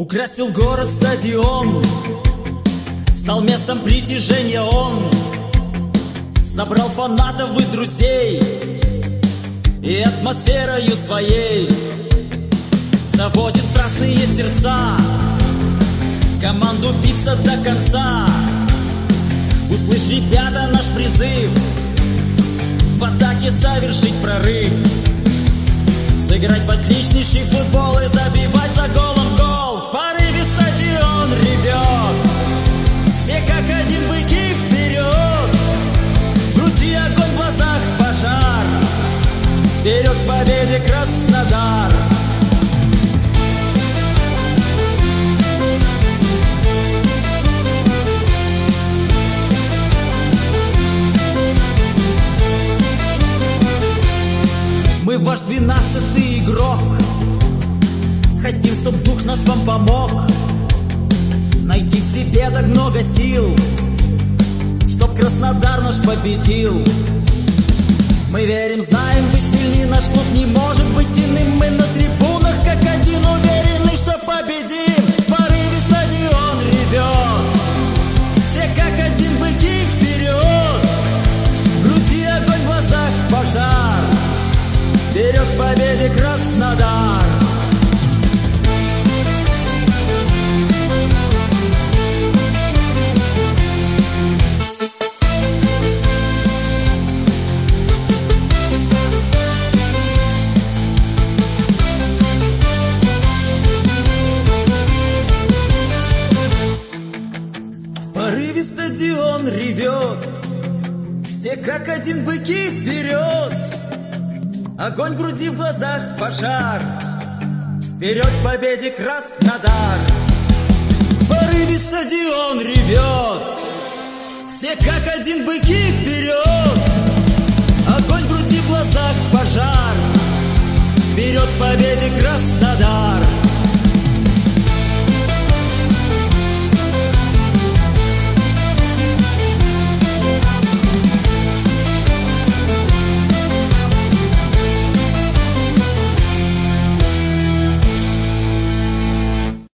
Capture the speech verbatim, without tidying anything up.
Украсил город стадион, стал местом притяжения он. Собрал фанатов и друзей и атмосферою своей заводит страстные сердца, команду биться до конца. Услышь, ребята, наш призыв, в атаке совершить прорыв, сыграть в отличнейший футбол и забивать за голом гол. В порыве стадион ревет, все как один быки вперед. В груди огонь, в глазах пожар, вперед к победе, Краснодар! Мы ваш двенадцатый игрок, хотим, чтоб дух наш вам помог найти в себе так много сил, чтоб Краснодар наш победил. Мы верим, знаем, вы сильны, наш клуб не может быть иным. Мы на трибунах как один уверены, что победим. В порыве стадион ревет, все как один быки вперед. В груди огонь, в глазах пожар, вперед к победе, Краснодар! В порыве стадион ревет, все как один быки вперед. Огонь в груди, в глазах пожар, вперед к победе, Краснодар! В порыве стадион ревет, все как один быки вперед. Огонь в груди, в глазах пожар, вперед к победе, Краснодар!